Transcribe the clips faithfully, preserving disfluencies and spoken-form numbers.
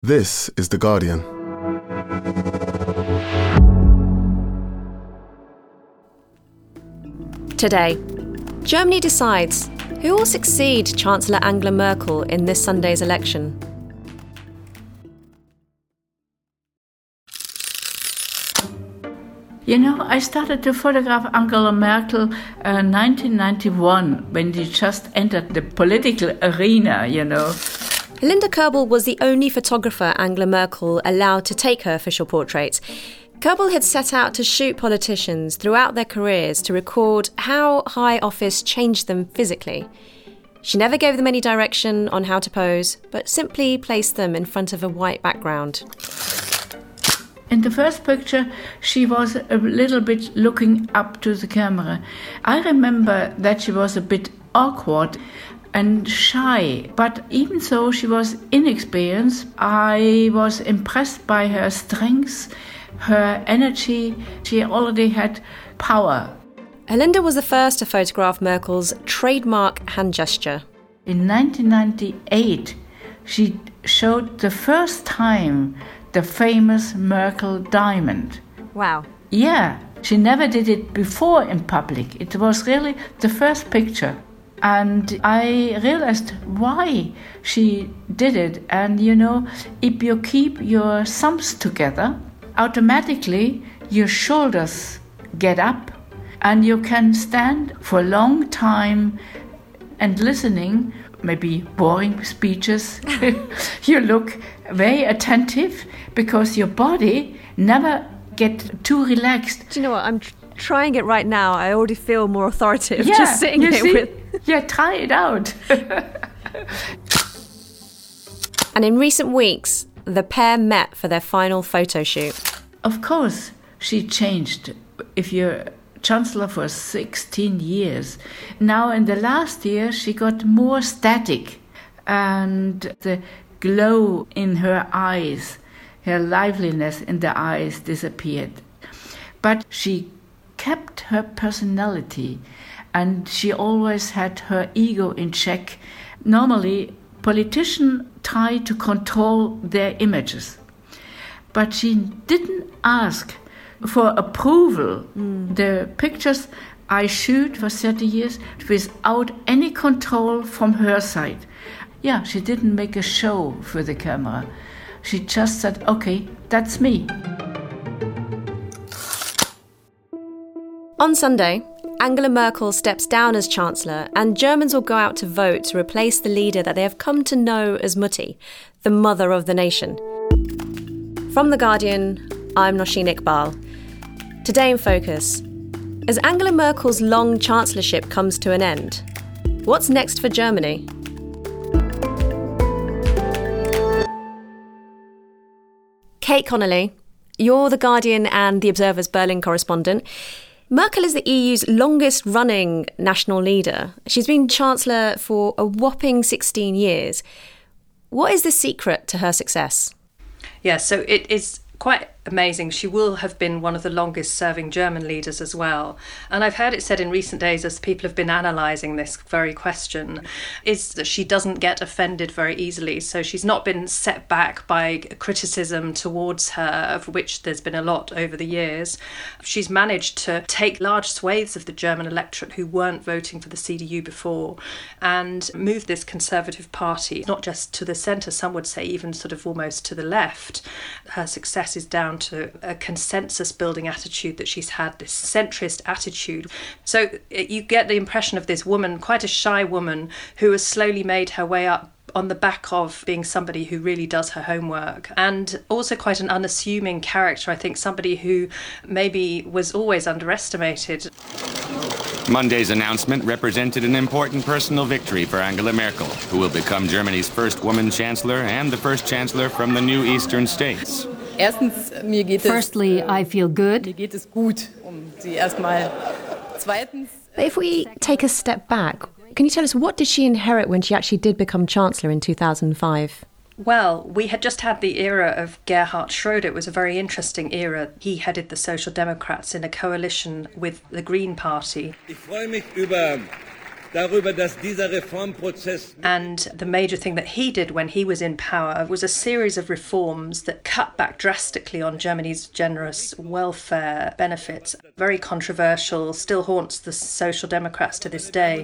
This is The Guardian. Today, Germany decides who will succeed Chancellor Angela Merkel in this Sunday's election. You know, I started to photograph Angela Merkel in uh, nineteen ninety-one, when she just entered the political arena, you know. Linda Kerbel was the only photographer Angela Merkel allowed to take her official portraits. Kerbel had set out to shoot politicians throughout their careers to record how high office changed them physically. She never gave them any direction on how to pose, but simply placed them in front of a white background. In the first picture, she was a little bit looking up to the camera. I remember that she was a bit awkward and shy, but even though she was inexperienced, I was impressed by her strengths, her energy. She already had power. Linda was the first to photograph Merkel's trademark hand gesture. In nineteen ninety-eight, she showed the first time the famous Merkel diamond. Wow. Yeah, she never did it before in public. It was really the first picture. And I realized why she did it. And, you know, if you keep your thumbs together, automatically your shoulders get up and you can stand for a long time and listening, maybe boring speeches. You look very attentive because your body never get too relaxed. Do you know what? I'm tr- trying it right now. I already feel more authoritative yeah, just sitting here see? with... Yeah, try it out. And in recent weeks, the pair met for their final photo shoot. Of course, she changed. If you're Chancellor for sixteen years, now in the last year she got more static, and the glow in her eyes, her liveliness in the eyes disappeared. But she kept her personality, and she always had her ego in check. Normally, politicians try to control their images, but she didn't ask for approval. Mm. The pictures I shoot for thirty years without any control from her side. Yeah, she didn't make a show for the camera. She just said, okay, that's me. On Sunday, Angela Merkel steps down as Chancellor, and Germans will go out to vote to replace the leader that they have come to know as Mutti, the mother of the nation. From The Guardian, I'm Nosheen Iqbal. Today in Focus, as Angela Merkel's long chancellorship comes to an end, what's next for Germany? Kate Connolly, you're The Guardian and The Observer's Berlin correspondent. Merkel is the E U's longest-running national leader. She's been Chancellor for a whopping sixteen years. What is the secret to her success? Yeah, so it is quite amazing. She will have been one of the longest serving German leaders as well. And I've heard it said in recent days, as people have been analysing this very question, is that she doesn't get offended very easily. So she's not been set back by criticism towards her, of which there's been a lot over the years. She's managed to take large swathes of the German electorate who weren't voting for the C D U before and move this Conservative Party, not just to the centre, some would say even sort of almost to the left. Her success is down to a consensus building attitude that she's had, this centrist attitude. So you get the impression of this woman, quite a shy woman, who has slowly made her way up on the back of being somebody who really does her homework, and also quite an unassuming character. I think somebody who maybe was always underestimated. Monday's announcement represented an important personal victory for Angela Merkel, who will become Germany's first woman chancellor and the first chancellor from the new eastern states. Firstly, I feel good. But if we take a step back, can you tell us, what did she inherit when she actually did become Chancellor in two thousand five? Well, we had just had the era of Gerhard Schröder. It was a very interesting era. He headed the Social Democrats in a coalition with the Green Party. Ich freue mich über And the major thing that he did when he was in power was a series of reforms that cut back drastically on Germany's generous welfare benefits. Very controversial, still haunts the Social Democrats to this day.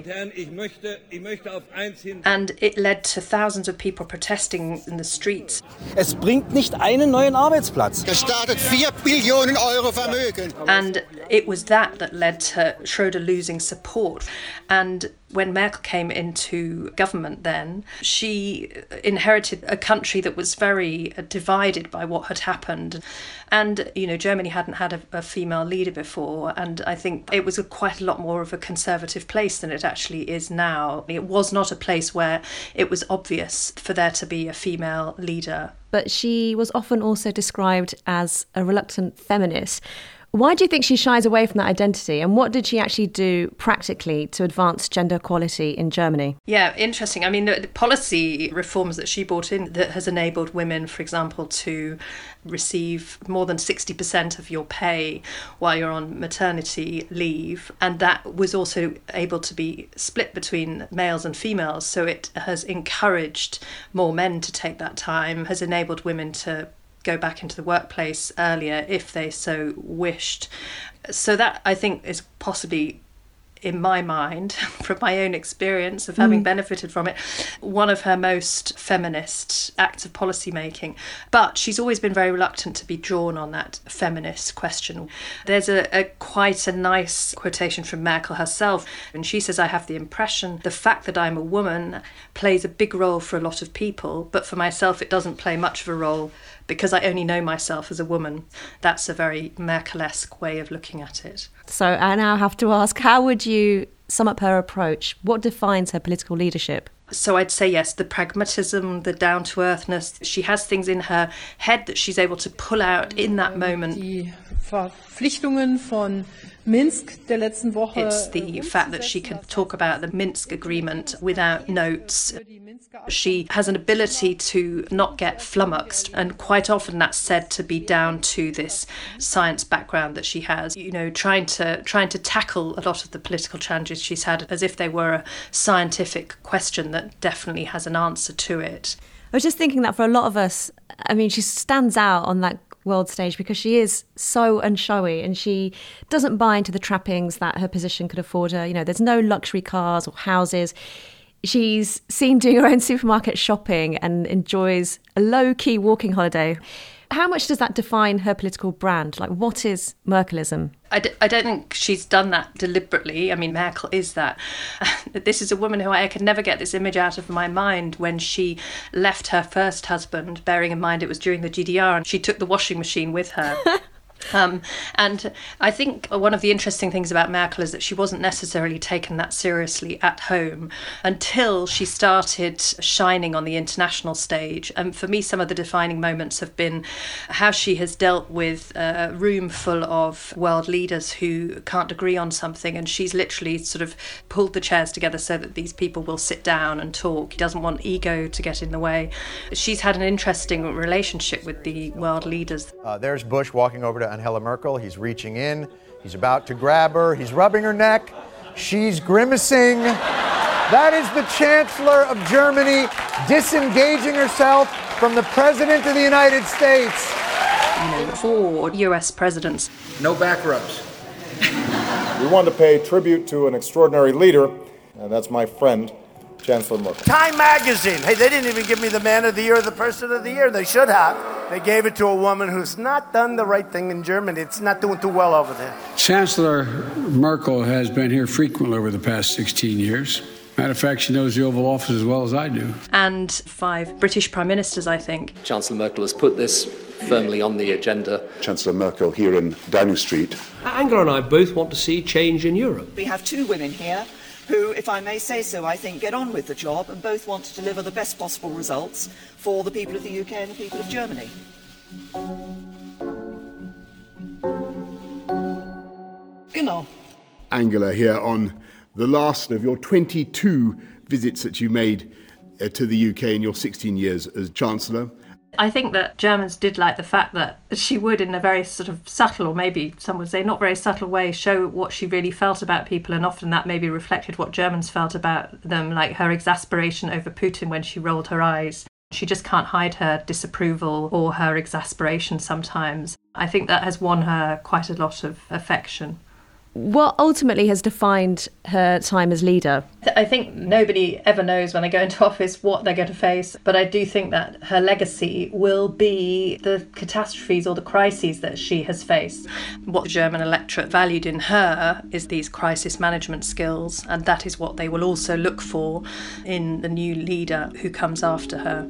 And it led to thousands of people protesting in the streets. Es bringt nicht einen neuen Arbeitsplatz. Gestartet vier Billionen Euro Vermögen. And it was that that led to Schröder losing support. And when Merkel came into government then, she inherited a country that was very divided by what had happened. And, you know, Germany hadn't had a, a female leader before, and I think it was a quite a lot more of a conservative place than it actually is now. It was not a place where it was obvious for there to be a female leader. But she was often also described as a reluctant feminist. Why do you think she shies away from that identity, and what did she actually do practically to advance gender equality in Germany? Yeah, interesting. I mean, the, the policy reforms that she brought in that has enabled women, for example, to receive more than sixty percent of your pay while you're on maternity leave, and that was also able to be split between males and females, so it has encouraged more men to take that time, has enabled women to go back into the workplace earlier if they so wished. So that, I think, is possibly, in my mind, from my own experience of having mm. benefited from it, one of her most feminist acts of policy making. But she's always been very reluctant to be drawn on that feminist question. There's a, a quite a nice quotation from Merkel herself, and she says, "I have the impression the fact that I'm a woman plays a big role for a lot of people, but for myself it doesn't play much of a role because I only know myself as a woman." That's a very Merkel-esque way of looking at it. So I now have to ask, how would you sum up her approach? What defines her political leadership? So I'd say yes, the pragmatism, the down-to-earthness. She has things in her head that she's able to pull out in that moment. Die Verpflichtungen von Minsk der letzten Woche. It's the fact that she can talk about the Minsk agreement without notes. She has an ability to not get flummoxed, and quite often that's said to be down to this science background that she has. You know, trying to trying to tackle a lot of the political challenges she's had as if they were a scientific question that definitely has an answer to it. I was just thinking that for a lot of us, I mean, she stands out on that world stage because she is so unshowy and she doesn't buy into the trappings that her position could afford her. You know, there's no luxury cars or houses. She's seen doing her own supermarket shopping and enjoys a low-key walking holiday. How much does that define her political brand? Like, what is Merkelism? I, d- I don't think she's done that deliberately. I mean, Merkel is that. This is a woman who I could never get this image out of my mind when she left her first husband, bearing in mind it was during the G D R, and she took the washing machine with her. Um, and I think one of the interesting things about Merkel is that she wasn't necessarily taken that seriously at home until she started shining on the international stage. And for me, some of the defining moments have been how she has dealt with a room full of world leaders who can't agree on something, and she's literally sort of pulled the chairs together so that these people will sit down and talk. She doesn't want ego to get in the way. She's had an interesting relationship with the world leaders. Uh, there's Bush walking over to Angela Merkel. He's reaching in. He's about to grab her. He's rubbing her neck. She's grimacing. That is the Chancellor of Germany disengaging herself from the President of the United States. You know, four U S presidents. No back rubs. We want to pay tribute to an extraordinary leader, and that's my friend, Chancellor Merkel. Time Magazine. Hey, they didn't even give me the Man of the Year or the Person of the Year. They should have. They gave it to a woman who's not done the right thing in Germany. It's not doing too well over there. Chancellor Merkel has been here frequently over the past sixteen years. Matter of fact, she knows the Oval Office as well as I do. And five British prime ministers, I think. Chancellor Merkel has put this firmly on the agenda. Chancellor Merkel here in Downing Street. Angela and I both want to see change in Europe. We have two women here who, if I may say so, I think get on with the job and both want to deliver the best possible results for the people of the U K and the people of Germany. Genau. Angela, here on the last of your twenty-two visits that you made uh, to the U K in your sixteen years as Chancellor. I think that Germans did like the fact that she would, in a very sort of subtle, or maybe some would say not very subtle way, show what she really felt about people, and often that maybe reflected what Germans felt about them, like her exasperation over Putin when she rolled her eyes. She just can't hide her disapproval or her exasperation sometimes. I think that has won her quite a lot of affection. What ultimately has defined her time as leader? I think nobody ever knows when they go into office what they're going to face, but I do think that her legacy will be the catastrophes or the crises that she has faced. What the German electorate valued in her is these crisis management skills, and that is what they will also look for in the new leader who comes after her.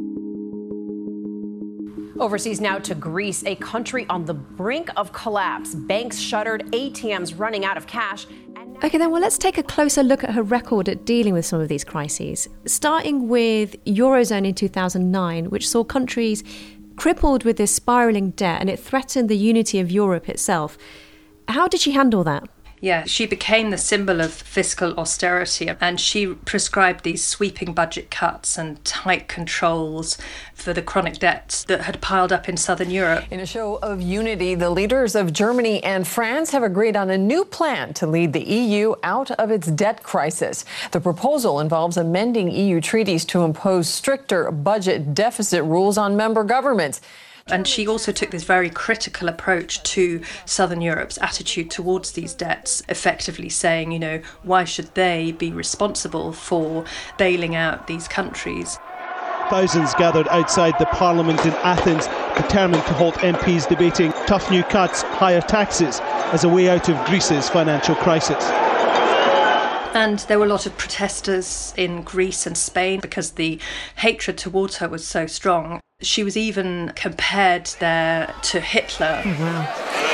Overseas now to Greece, a country on the brink of collapse. Banks shuttered, A T Ms running out of cash. And OK, then, well, let's take a closer look at her record at dealing with some of these crises, starting with Eurozone in two thousand nine, which saw countries crippled with this spiralling debt, and it threatened the unity of Europe itself. How did she handle that? Yeah, she became the symbol of fiscal austerity, and she prescribed these sweeping budget cuts and tight controls for the chronic debts that had piled up in southern Europe. In a show of unity, the leaders of Germany and France have agreed on a new plan to lead the E U out of its debt crisis. The proposal involves amending E U treaties to impose stricter budget deficit rules on member governments. And she also took this very critical approach to Southern Europe's attitude towards these debts, effectively saying, you know, why should they be responsible for bailing out these countries? Thousands gathered outside the parliament in Athens, determined to halt M Ps debating tough new cuts, higher taxes, as a way out of Greece's financial crisis. And there were a lot of protesters in Greece and Spain because the hatred towards her was so strong. She was even compared there to Hitler. Oh, wow.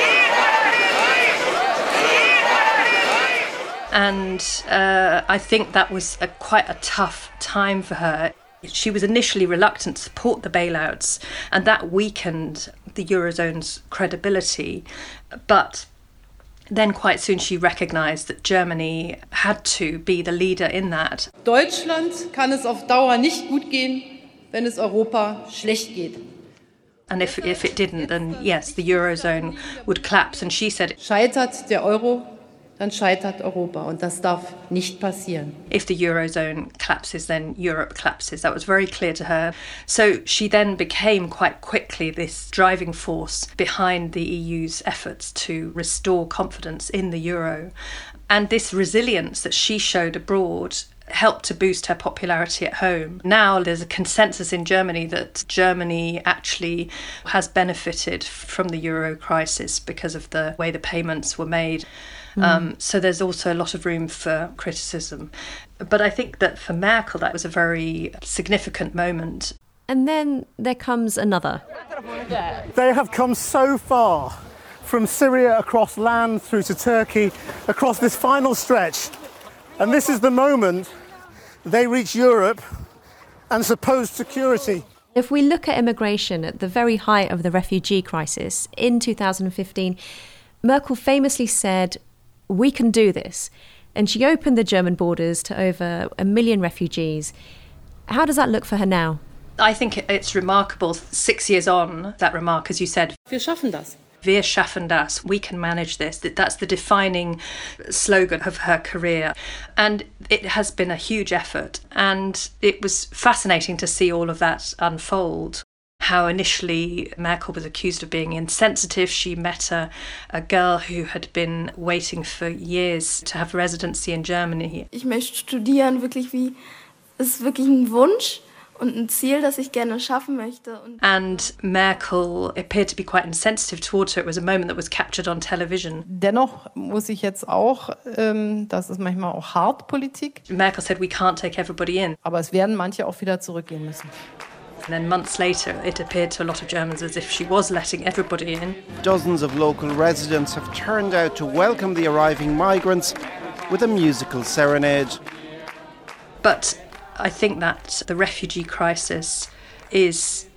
And uh, I think that was a, quite a tough time for her. She was initially reluctant to support the bailouts, and that weakened the Eurozone's credibility. But then quite soon she recognised that Germany had to be the leader in that. Deutschland kann es auf Dauer nicht gut gehen, wenn es Europa schlecht geht. And if if it didn't, then yes, the Eurozone would collapse. And she said, scheitert der Euro, dann scheitert Europa, und das darf nicht passieren. If the Eurozone collapses, then Europe collapses. That was very clear to her. So she then became quite quickly this driving force behind the E U's efforts to restore confidence in the euro. And this resilience that she showed abroad helped to boost her popularity at home. Now there's a consensus in Germany that Germany actually has benefited from the euro crisis because of the way the payments were made. Mm. Um, so there's also a lot of room for criticism. But I think that for Merkel, that was a very significant moment. And then there comes another. They have come so far, from Syria across land through to Turkey, across this final stretch. And this is the moment they reach Europe and supposed security. If we look at immigration at the very height of the refugee crisis in two thousand fifteen, Merkel famously said, "We can do this." And she opened the German borders to over a million refugees. How does that look for her now? I think it's remarkable, six years on, that remark, as you said. Wir schaffen das. Wir schaffen das. We can manage this. That's the defining slogan of her career. And it has been a huge effort. And it was fascinating to see all of that unfold. How initially Merkel was accused of being insensitive. She met a, a girl who had been waiting for years to have residency in Germany. Ich möchte studieren, wirklich wie, es ist wirklich ein Wunsch. Und ein Ziel, das ich gerne schaffen möchte. And Merkel appeared to be quite insensitive towards her. It was a moment that was captured on television. Dennoch muss ich jetzt auch, ähm, das ist manchmal auch hart Politik. Merkel said we can't take everybody in. Aber es werden manche auch wieder zurückgehen müssen. And then months later, it appeared to a lot of Germans as if she was letting everybody in. Dozens of local residents have turned out to welcome the arriving migrants with a musical serenade. But I think that the refugee crisis is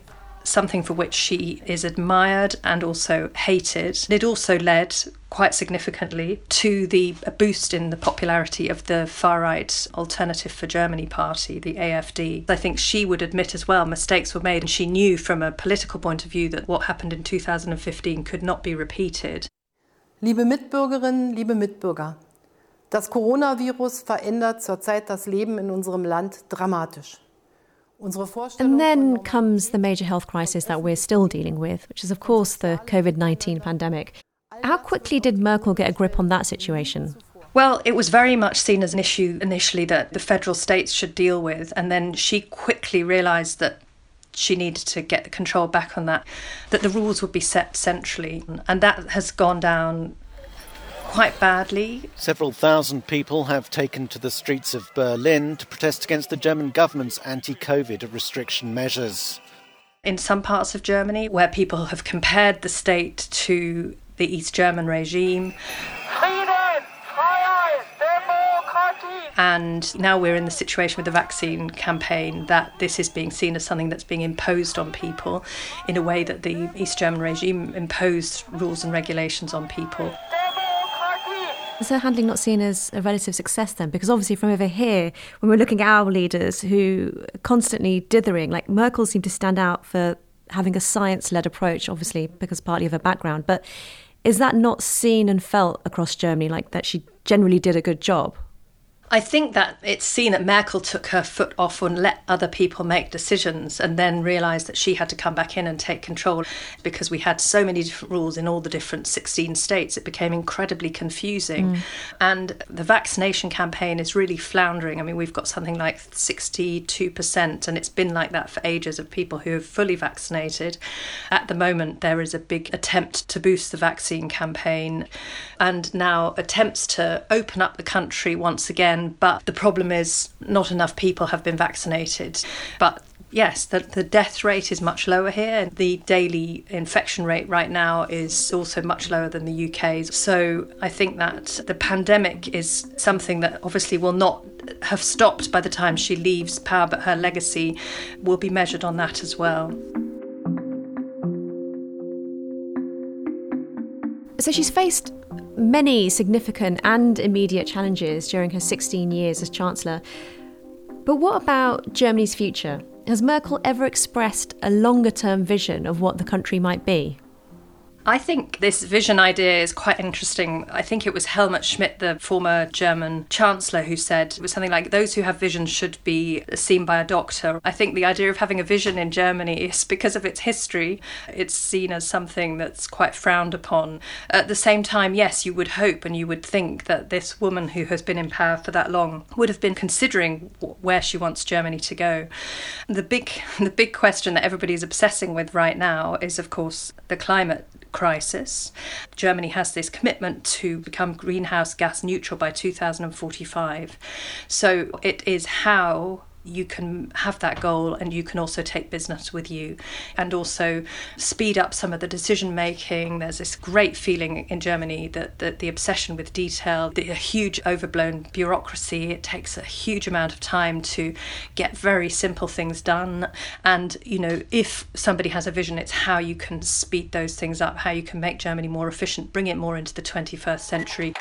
something for which she is admired and also hated. It also led quite significantly to the boost in the popularity of the far-right Alternative for Germany party, the A F D. I think she would admit as well mistakes were made, and she knew from a political point of view that what happened in two thousand fifteen could not be repeated. Liebe Mitbürgerinnen, liebe Mitbürger, das Coronavirus verändert zurzeit das Leben in unserem Land dramatisch. And then comes the major health crisis that we're still dealing with, which is, of course, the COVID nineteen pandemic. How quickly did Merkel get a grip on that situation? Well, it was very much seen as an issue initially that the federal states should deal with, and then she quickly realised that she needed to get the control back on that, that the rules would be set centrally, and that has gone down quite badly. Several thousand people have taken to the streets of Berlin to protest against the German government's anti-COVID restriction measures. In some parts of Germany, where people have compared the state to the East German regime, and now we're in the situation with the vaccine campaign that this is being seen as something that's being imposed on people in a way that the East German regime imposed rules and regulations on people. Is her handling not seen as a relative success then? Because obviously from over here, when we're looking at our leaders who are constantly dithering, like Merkel seemed to stand out for having a science-led approach, obviously because partly of her background. But is that not seen and felt across Germany, like that she generally did a good job? I think that it's seen that Merkel took her foot off and let other people make decisions, and then realised that she had to come back in and take control. Because we had so many different rules in all the different sixteen states, it became incredibly confusing. Mm. And the vaccination campaign is really floundering. I mean, we've got something like sixty-two percent, and it's been like that for ages, of people who are fully vaccinated. At the moment, there is a big attempt to boost the vaccine campaign, and now attempts to open up the country once again. But the problem is not enough people have been vaccinated. But yes, the, the death rate is much lower here. The daily infection rate right now is also much lower than the U K's. So I think that the pandemic is something that obviously will not have stopped by the time she leaves power, but her legacy will be measured on that as well. So she's faced many significant and immediate challenges during her sixteen years as Chancellor. But what about Germany's future? Has Merkel ever expressed a longer-term vision of what the country might be? I think this vision idea is quite interesting. I think it was Helmut Schmidt, the former German Chancellor, who said it was something like, those who have vision should be seen by a doctor. I think the idea of having a vision in Germany is because of its history. It's seen as something that's quite frowned upon. At the same time, yes, you would hope and you would think that this woman who has been in power for that long would have been considering where she wants Germany to go. The big, the big question that everybody's obsessing with right now is, of course, the climate crisis. Germany has this commitment to become greenhouse gas neutral by two thousand forty-five. So it is how you can have that goal, and you can also take business with you and also speed up some of the decision making. There's this great feeling in Germany that, that the obsession with detail, the huge overblown bureaucracy, it takes a huge amount of time to get very simple things done. And, you know, if somebody has a vision, it's how you can speed those things up, how you can make Germany more efficient, bring it more into the twenty-first century.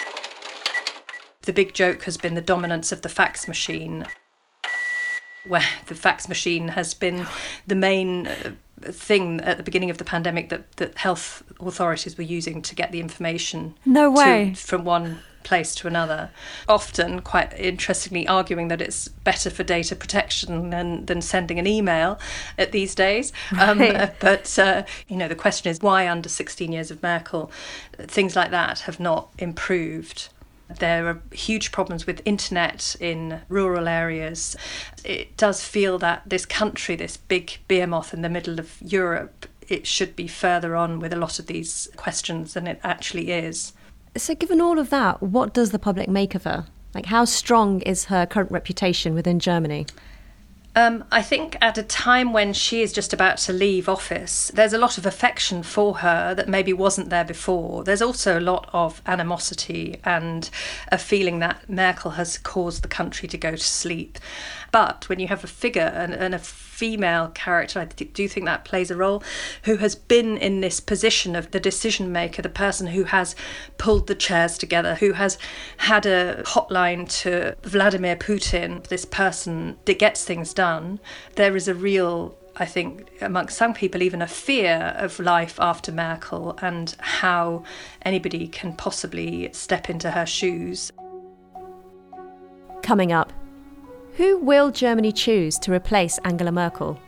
The big joke has been the dominance of the fax machine, where the fax machine has been the main uh, thing at the beginning of the pandemic that, that health authorities were using to get the information no way. To, from one place to another. Often, quite interestingly, arguing that it's better for data protection than, than sending an email at these days. Right. Um, but, uh, you know, the question is why under sixteen years of Merkel, things like that have not improved. There are huge problems with internet in rural areas. It does feel that this country, this big behemoth in the middle of Europe, it should be further on with a lot of these questions than it actually is. So given all of that, what does the public make of her? Like, how strong is her current reputation within Germany? Um, I think at a time when she is just about to leave office, there's a lot of affection for her that maybe wasn't there before. There's also a lot of animosity and a feeling that Merkel has caused the country to go to sleep. But when you have a figure and, and a female character, I do think that plays a role, who has been in this position of the decision maker, the person who has pulled the chairs together, who has had a hotline to Vladimir Putin, this person that gets things done. There is a real, I think, amongst some people, even a fear of life after Merkel and how anybody can possibly step into her shoes. Coming up, who will Germany choose to replace Angela Merkel?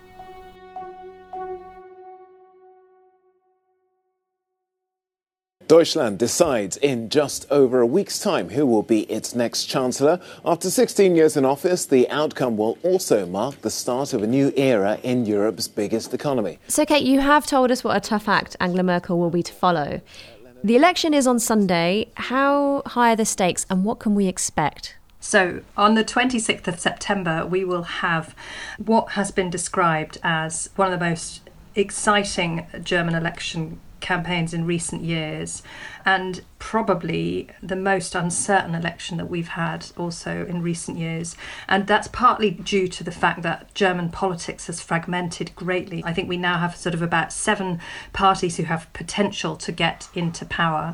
Deutschland decides in just over a week's time who will be its next chancellor. After sixteen years in office, the outcome will also mark the start of a new era in Europe's biggest economy. So, Kate, you have told us what a tough act Angela Merkel will be to follow. The election is on Sunday. How high are the stakes and what can we expect? So on the twenty-sixth of September, we will have what has been described as one of the most exciting German election campaigns in recent years, and probably the most uncertain election that we've had also in recent years. And that's partly due to the fact that German politics has fragmented greatly. I think we now have sort of about seven parties who have potential to get into power.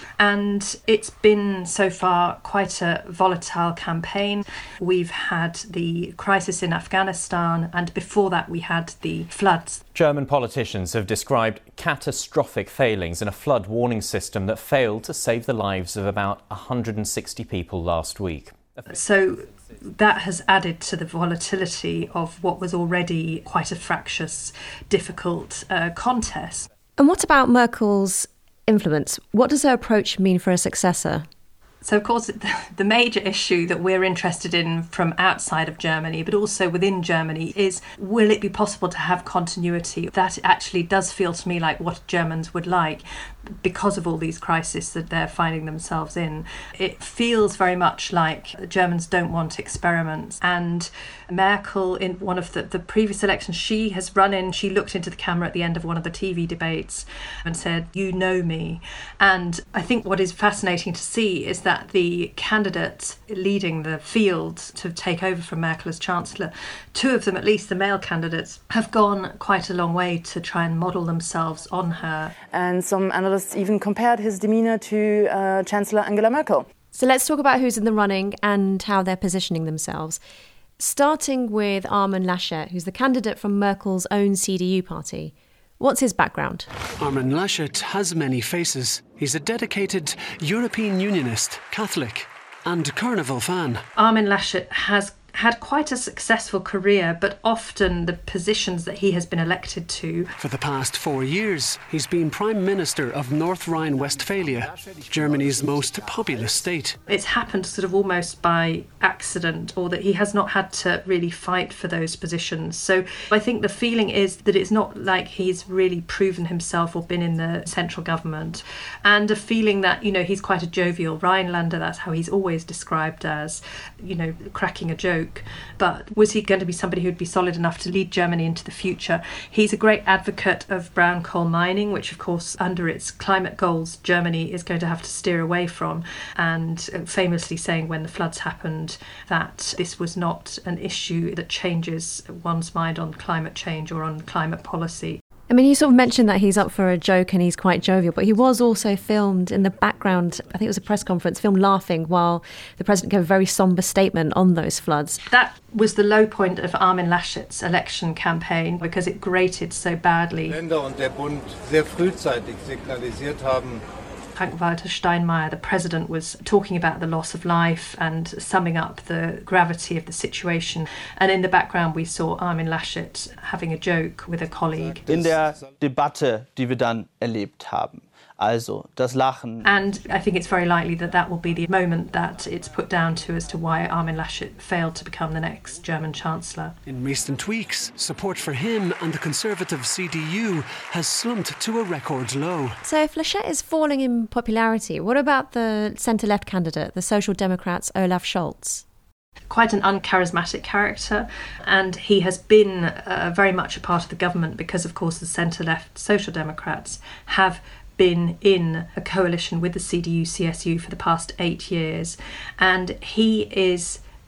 And it's been so far quite a volatile campaign. We've had the crisis in Afghanistan, and before that we had the floods. German politicians have described catastrophic failings in a flood warning system that failed to save the lives of about one hundred sixty people last week. So that has added to the volatility of what was already quite a fractious, difficult uh, contest. And what about Merkel's influence? What does her approach mean for a successor? So, of course, the major issue that we're interested in from outside of Germany, but also within Germany, is will it be possible to have continuity? That actually does feel to me like what Germans would like, because of all these crises that they're finding themselves in. It feels very much like Germans don't want experiments. And Merkel, in one of the, the previous elections, she has run in, she looked into the camera at the end of one of the T V debates and said, "You know me." And I think what is fascinating to see is that the candidates leading the field to take over from Merkel as Chancellor, two of them, at least the male candidates, have gone quite a long way to try and model themselves on her. And some analysts even compared his demeanour to uh, Chancellor Angela Merkel. So let's talk about who's in the running and how they're positioning themselves. Starting with Armin Laschet, who's the candidate from Merkel's own C D U party. What's his background? Armin Laschet has many faces. He's a dedicated European Unionist, Catholic, and Carnival fan. Armin Laschet has had quite a successful career, but often the positions that he has been elected to. For the past four years, he's been Prime Minister of North Rhine-Westphalia, Germany's most populous state. It's happened sort of almost by accident, or that he has not had to really fight for those positions. So I think the feeling is that it's not like he's really proven himself or been in the central government. And a feeling that, you know, he's quite a jovial Rhinelander, that's how he's always described as, you know, cracking a joke. But was he going to be somebody who'd be solid enough to lead Germany into the future? He's a great advocate of brown coal mining, which of course under its climate goals Germany is going to have to steer away from, and famously saying when the floods happened that this was not an issue that changes one's mind on climate change or on climate policy. I mean, you sort of mentioned that he's up for a joke and he's quite jovial, but he was also filmed in the background, I think it was a press conference, filmed laughing while the president gave a very sombre statement on those floods. That was the low point of Armin Laschet's election campaign because it grated so badly. Länder und der Bund sehr frühzeitig signalisiert haben. Frank-Walter Steinmeier, the president, was talking about the loss of life and summing up the gravity of the situation. And in the background, we saw Armin Laschet having a joke with a colleague. In der Debatte, die wir dann erlebt haben. Also, das Lachen. And I think it's very likely that that will be the moment that it's put down to as to why Armin Laschet failed to become the next German Chancellor. In recent weeks, support for him and the Conservative C D U has slumped to a record low. So if Laschet is falling in popularity, what about the centre-left candidate, the Social Democrats' Olaf Scholz? Quite an uncharismatic character, and he has been uh, very much a part of the government because, of course, the centre-left Social Democrats have been in a coalition with the C D U C S U for the past eight years, and he is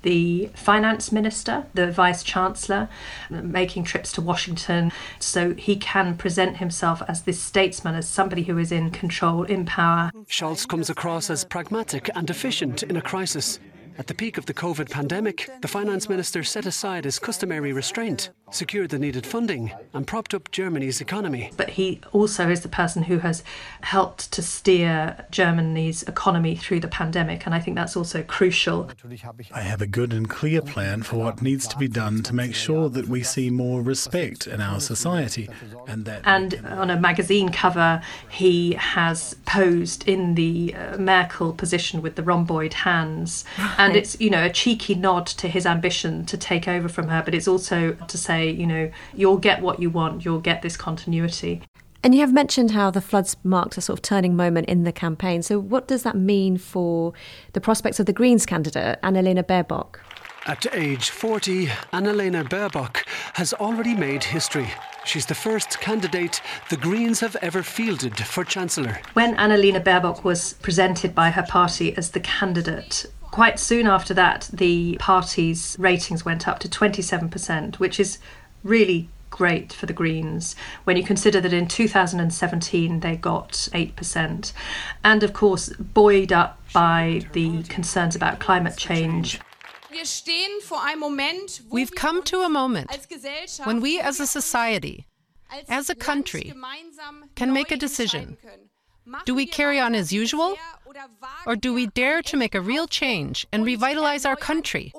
the finance minister, the vice chancellor, making trips to Washington, so he can present himself as this statesman, as somebody who is in control, in power. Scholz comes across as pragmatic and efficient in a crisis. At the peak of the COVID pandemic, the finance minister set aside his customary restraint, secured the needed funding and propped up Germany's economy. But he also is the person who has helped to steer Germany's economy through the pandemic, and I think that's also crucial. I have a good and clear plan for what needs to be done to make sure that we see more respect in our society. And that. And on a magazine cover, he has posed in the uh, Merkel position with the rhomboid hands. And it's, you know, a cheeky nod to his ambition to take over from her, but it's also to say, you know, you'll get what you want, you'll get this continuity. And you have mentioned how the floods marked a sort of turning moment in the campaign. So what does that mean for the prospects of the Greens candidate, Annalena Baerbock? At age forty, Annalena Baerbock has already made history. She's the first candidate the Greens have ever fielded for Chancellor. When Annalena Baerbock was presented by her party as the candidate, quite soon after that, the party's ratings went up to twenty-seven percent, which is really great for the Greens when you consider that in two thousand seventeen they got eight percent. And of course, buoyed up by the concerns about climate change. We've come to a moment when we as a society, as a country, can make a decision. Do we carry on as usual, or do we dare to make a real change and revitalize our country?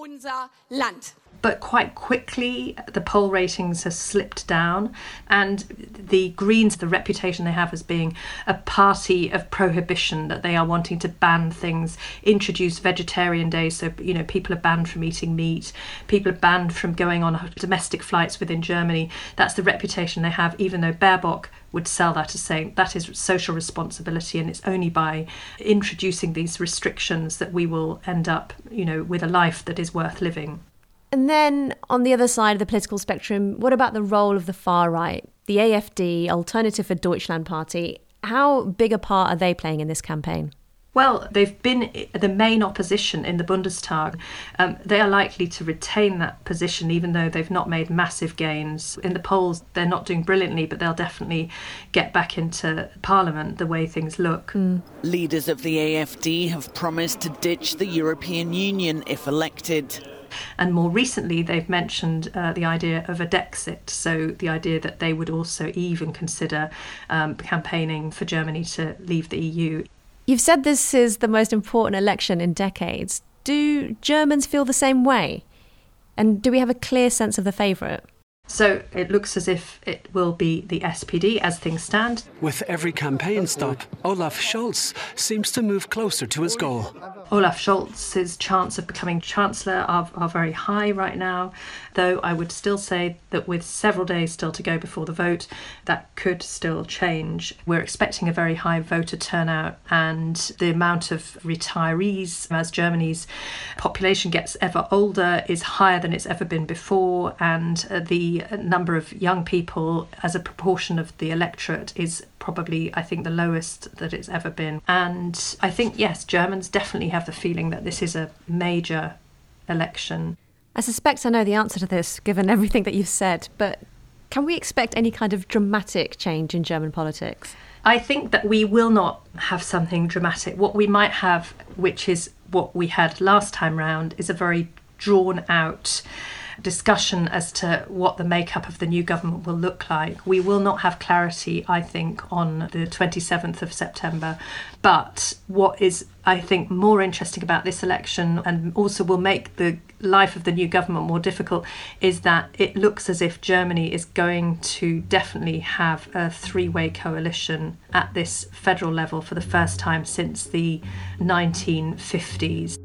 But quite quickly, the poll ratings have slipped down, and the Greens, the reputation they have as being a party of prohibition, that they are wanting to ban things, introduce vegetarian days, so, you know, people are banned from eating meat, people are banned from going on domestic flights within Germany. That's the reputation they have, even though Baerbock would sell that as saying that is social responsibility, and it's only by introducing these restrictions that we will end up, you know, with a life that is worth living. And then on the other side of the political spectrum, what about the role of the far right, the A F D, Alternative for Deutschland party? How big a part are they playing in this campaign? Well, they've been the main opposition in the Bundestag. Um, they are likely to retain that position, even though they've not made massive gains. In the polls, they're not doing brilliantly, but they'll definitely get back into Parliament the way things look. Mm. Leaders of the A F D have promised to ditch the European Union if elected. And more recently, they've mentioned uh, the idea of a Dexit, so the idea that they would also even consider um, campaigning for Germany to leave the E U. You've said this is the most important election in decades. Do Germans feel the same way? And do we have a clear sense of the favourite? So it looks as if it will be the S P D as things stand. With every campaign stop, Olaf Scholz seems to move closer to his goal. Olaf Scholz's chance of becoming Chancellor are, are very high right now, though I would still say that with several days still to go before the vote, that could still change. We're expecting a very high voter turnout, and the amount of retirees as Germany's population gets ever older is higher than it's ever been before, and uh, the number of young people as a proportion of the electorate is probably, I think, the lowest that it's ever been. And I think, yes, Germans definitely have the feeling that this is a major election. I suspect I know the answer to this, given everything that you've said, but can we expect any kind of dramatic change in German politics? I think that we will not have something dramatic. What we might have, which is what we had last time round, is a very drawn out discussion as to what the makeup of the new government will look like. We will not have clarity, I think, on the twenty-seventh of September. But what is, I think, more interesting about this election, and also will make the life of the new government more difficult, is that it looks as if Germany is going to definitely have a three-way coalition at this federal level for the first time since the nineteen fifties.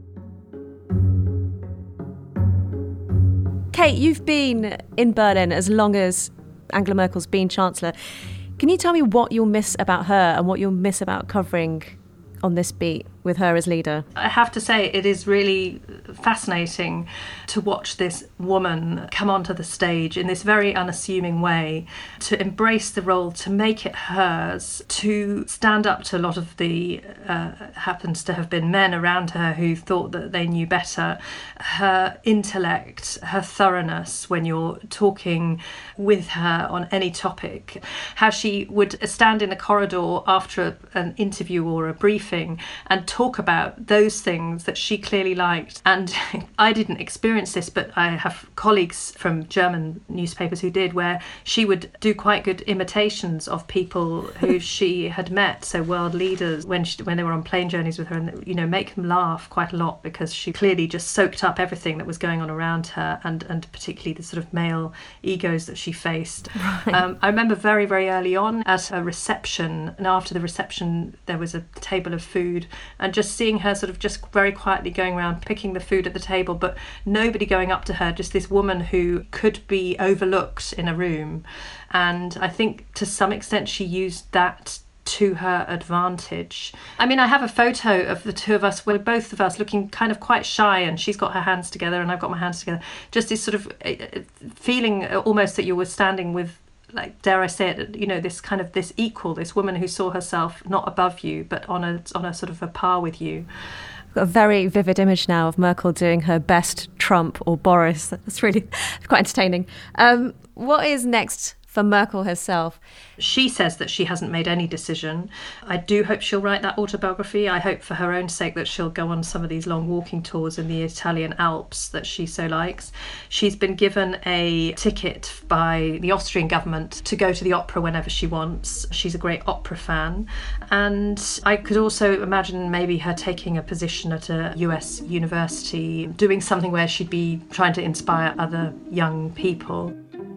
Kate, you've been in Berlin as long as Angela Merkel's been Chancellor. Can you tell me what you'll miss about her and what you'll miss about covering on this beat with with her as leader? I have to say, it is really fascinating to watch this woman come onto the stage in this very unassuming way, to embrace the role, to make it hers, to stand up to a lot of the, uh, happens to have been men around her who thought that they knew better. Her intellect, her thoroughness when you're talking with her on any topic, how she would stand in a corridor after a, an interview or a briefing and talk about those things that she clearly liked. And I didn't experience this, but I have colleagues from German newspapers who did, where she would do quite good imitations of people who she had met, so world leaders, when she, when they were on plane journeys with her, and, you know, make them laugh quite a lot because she clearly just soaked up everything that was going on around her, and, and particularly the sort of male egos that she faced. Right. Um, I remember very, very early on at a reception, and after the reception there was a table of food, and just seeing her sort of just very quietly going around picking the food at the table, but nobody going up to her, just this woman who could be overlooked in a room. And I think to some extent she used that to her advantage. I mean, I have a photo of the two of us where both of us looking kind of quite shy, and she's got her hands together and I've got my hands together. Just this sort of feeling almost that you were standing with, like, dare I say it, you know, this kind of this equal, this woman who saw herself not above you, but on a on a sort of a par with you. I've got a very vivid image now of Merkel doing her best Trump or Boris. That's really quite entertaining. Um, what is next for Merkel herself? She says that she hasn't made any decision. I do hope she'll write that autobiography. I hope for her own sake that she'll go on some of these long walking tours in the Italian Alps that she so likes. She's been given a ticket by the Austrian government to go to the opera whenever she wants. She's a great opera fan. And I could also imagine maybe her taking a position at a U S university, doing something where she'd be trying to inspire other young people.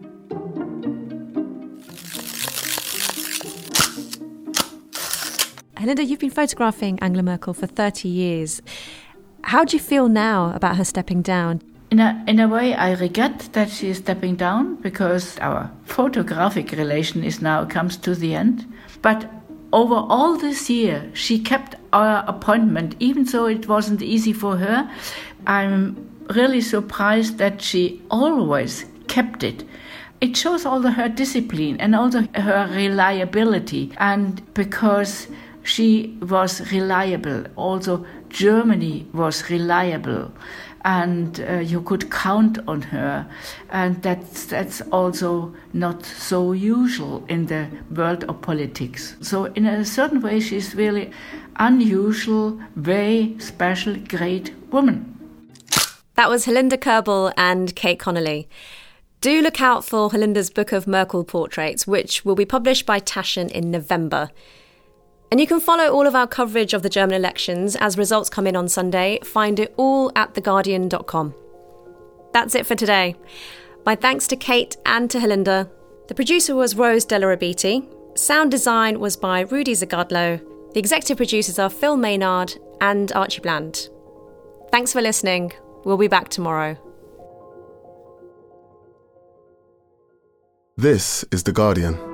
Helinda, you've been photographing Angela Merkel for thirty years. How do you feel now about her stepping down? In a, in a way, I regret that she is stepping down, because our photographic relation is now comes to the end. But over all this year, she kept our appointment, even though it wasn't easy for her. I'm really surprised that she always kept it. It shows all the, her discipline and also her reliability. And because she was reliable, also Germany was reliable, and uh, you could count on her. And that's, that's also not so usual in the world of politics. So in a certain way, she's really unusual, very special, great woman. That was Helinda Kerbel and Kate Connolly. Do look out for Helinda's book of Merkel portraits, which will be published by Taschen in November. And you can follow all of our coverage of the German elections as results come in on Sunday. Find it all at the guardian dot com. That's it for today. My thanks to Kate and to Helinda. The producer was Rose Delarabiti. Sound design was by Rudy Zagadlo. The executive producers are Phil Maynard and Archie Bland. Thanks for listening. We'll be back tomorrow. This is The Guardian.